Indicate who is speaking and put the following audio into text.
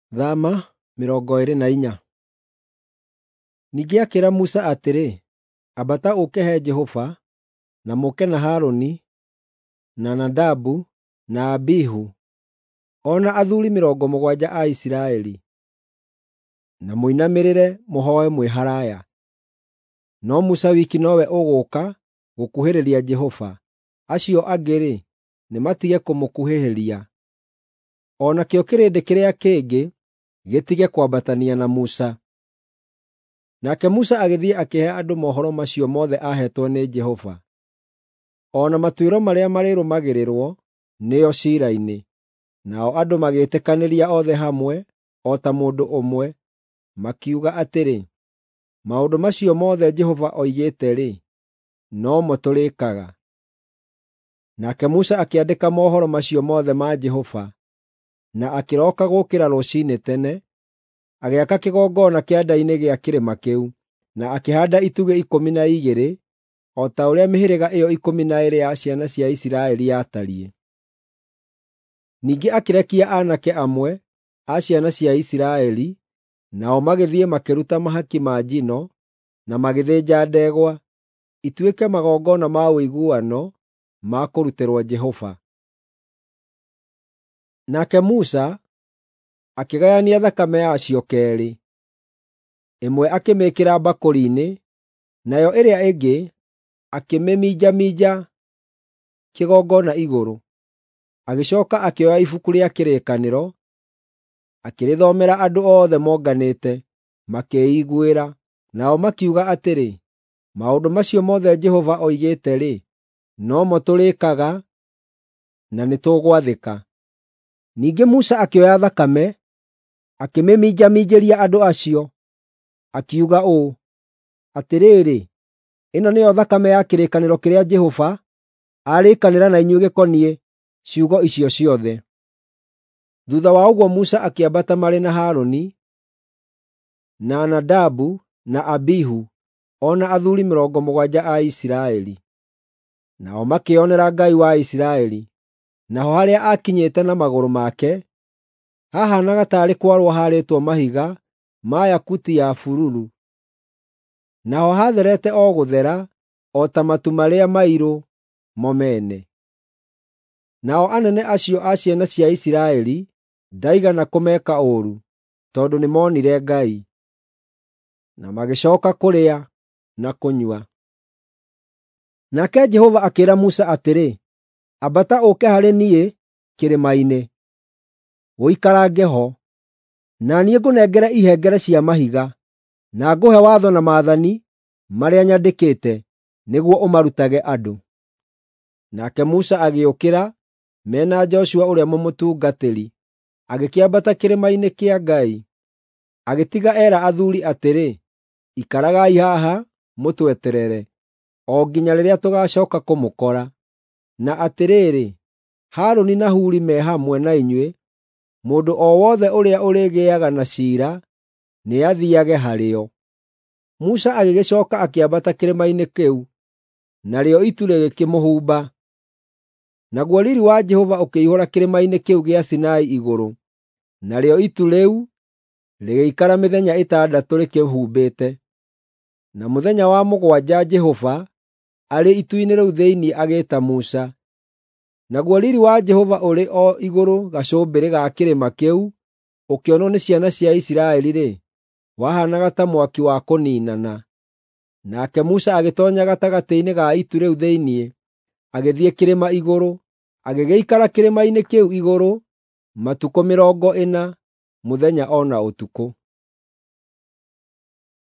Speaker 1: Thama 24. Ningĩ akĩra Musa atĩrĩ, ambata ũke he Jehova, na mũke na Harũni, na Nadabu, na Abihu, o na athuuri 70 a Isiraeli, na mũinamĩrĩre mũhooe mwĩ haraaya. No Musa wiki nowe ũgũũka gũkuhĩrĩria Jehova, acio angĩ-rĩ, nĩmatige kũmũkuhĩrĩria. O nakĩo kĩrĩndĩ kĩrĩa kĩngĩ gĩtige kwambatania na Musa. Nake Musa agĩthiĩ akĩhe andũ mohoro macio mothe aheetwo nĩ Jehova, o na matuĩro marĩa marĩrũmagĩrĩrwo nĩo ciira-inĩ. Nao andũ magĩĩtĩkanĩria othe hamwe o ta mũndũ ũmwe, makiuga atĩrĩ, maũndũ macio mothe Jehova oigĩte-rĩ, no mo tũrĩĩkaga. Nake Musa akĩandĩka mohoro macio mothe ma Jehova, na akĩroka gũũkĩra rũciinĩ tene, agĩaka kĩgongona kĩanda-inĩ gĩa kĩrĩma kĩu, na akĩhaanda itugĩ 12, o ta ũrĩa mĩhĩrĩga ĩyo 12 ya ciana cia Isiraeli yatariĩ. Ningĩ akĩrekia aanake amwe a ciana cia Isiraeli, nao magĩthiĩ makĩruta mahaki ma njino, na magĩthĩnja ndegwa, ituĩke magongona ma ũiguano ma kũrutĩrwo Jehova. Nake Musa akĩgayania thakame yacio keerĩ, ĩmwe akĩmĩĩkĩra mbakũri-inĩ, nayo ĩrĩa ĩngĩ akĩmĩminjaminja kĩgongona igũrũ. Agĩcooka akĩoya ibuku rĩa kĩrĩkanĩro, akĩrĩthomera andũ othe monganĩte, makĩĩiguĩra, nao makiuga atĩrĩ, maũndũ macio mothe Jehova oigĩte-rĩ, no mo tũrĩĩkaga, na nĩtũgwathĩka. Ningĩ Musa akĩoya thakame, akĩmĩminjaminjĩria andũ acio, akiuga ũũ, atĩrĩrĩ, ĩno nĩyo thakame ya kĩrĩkanĩro kĩrĩa Jehova arĩkanĩra na inyuĩ gĩkoniĩ ciugo icio ciothe. Thuutha wa ũguo Musa akĩambata marĩ na Harũni, na Nadabu, na Abihu, o na athuuri 70 a Isiraeli. Nao makĩonera Ngai wa Isiraeli, naho harĩa aakinyĩte na magũrũ make, hahaanaga taarĩ kwarwo haarĩtwo mahiga ma yakuti ya bururu. Naho hatherete o gũthera o ta matu marĩa mairũ mo mene. Nao anene acio a ciana cia Isiraeli ndaigana kũmeka ũũru, tondũ nĩmonire Ngai. Na magĩcooka kũrĩa na kũnyua. Nake Jehova akĩĩra Musa atĩrĩ, ambata ũke harĩ niĩ kĩrĩma-inĩ, ũikarange ho, na niĩ ngũnengere ihengere cia mahiga, na ngũhe watho na maathani marĩa nyandĩkĩte, nĩguo ũmarutage andũ. Nake Musa agĩũkĩra mena Joshua ũrĩa mũmũtungatĩri, agĩkĩambata kĩrĩma-inĩ kĩa Ngai. Agĩtiga eera athuuri atĩrĩ, ikaragai haha mũtweterere, o nginya rĩrĩa tũgaacooka kũmũkora. Na atĩrĩrĩ, Harũni na Huri me hamwe na inyuĩ, mũndũ o wothe ũrĩa ũrĩgĩaga na ciira nĩathiiage harĩo. Musa agĩgĩcooka akĩambata kĩrĩma-inĩ kĩu, narĩo itu rĩgĩkĩmũhumba. Naguo riiri wa Jehova ũkĩihũra kĩrĩma-inĩ kĩu gĩa Sinai igũrũ, narĩo itu rĩu rĩgĩikara mĩthenya 6 rĩkĩhumbĩte. Na mũthenya wa 7 Jehova arĩ itu-inĩ rĩu thĩinĩ agĩĩta Musa. Naguo riiri wa Jehova ũrĩ o igũrũ gacũmbĩrĩ ga kĩrĩma kĩu, ũkĩonwo nĩ ciana cia Isiraeli-rĩ, wahaanaga ta mwaki wa kũniinana. Nake Musa agĩtoonya gatagatĩ-inĩ ga itu rĩu thĩinĩ, agĩthiĩ kĩrĩma igũrũ, agĩgĩikara kĩrĩma-inĩ kĩu igũrũ matukũ 40 mũthenya o na ũtukũ.